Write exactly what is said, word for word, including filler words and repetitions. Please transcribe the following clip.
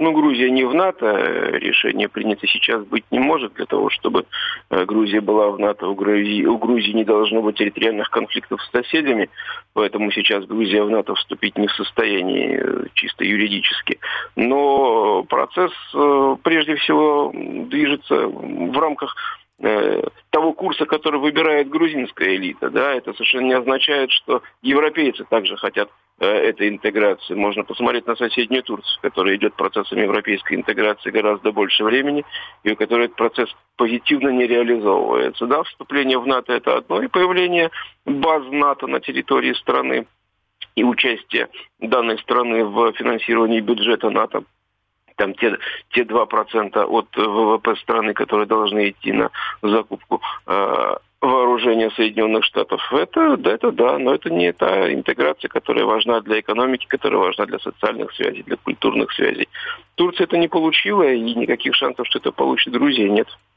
ну, Грузия не в НАТО, решение принято сейчас быть не может. Для того, чтобы Грузия была в НАТО, у Грузии, у Грузии не должно быть территориальных конфликтов с соседями, поэтому сейчас Грузия в НАТО вступить не в состоянии чисто юридически. Но процесс прежде всего движется в рамках того курса, который выбирает грузинская элита. Да, это совершенно не означает, что европейцы также хотят э, этой интеграции. Можно посмотреть на соседнюю Турцию, которая идет процессом европейской интеграции гораздо больше времени, и у которой этот процесс позитивно не реализовывается. Да, вступление в НАТО – это одно, и появление баз НАТО на территории страны и участие данной страны в финансировании бюджета НАТО, там те, те два процента от ВВП страны, которые должны идти на закупку э, вооружения Соединенных Штатов, это, да, это да, но это не та интеграция, которая важна для экономики, которая важна для социальных связей, для культурных связей. Турция это не получила, и никаких шансов, что это получит Грузия, нет.